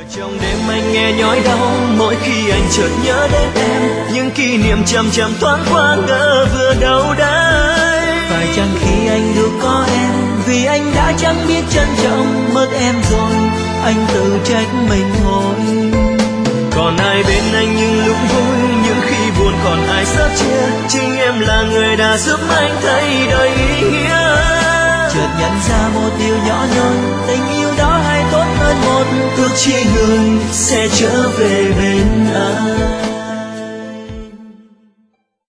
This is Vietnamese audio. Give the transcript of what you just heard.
Trong đêm anh nghe nhói đau mỗi khi anh chợt nhớ đến em, những kỷ niệm chậm chậm thoáng qua ngỡ vừa đâu đấy. Phải chăng khi anh được có em, vì anh đã chẳng biết trân trọng mất em rồi, anh tự trách mình thôi. Còn ai bên anh những lúc vui, những khi buồn còn ai sớt chia, chính em là người đã giúp anh thấy đời ý nghĩa. Chợt nhận ra một điều nhỏ nhoi, tình yêu đó hay tốt hơn một ước chi người sẽ trở về bên anh.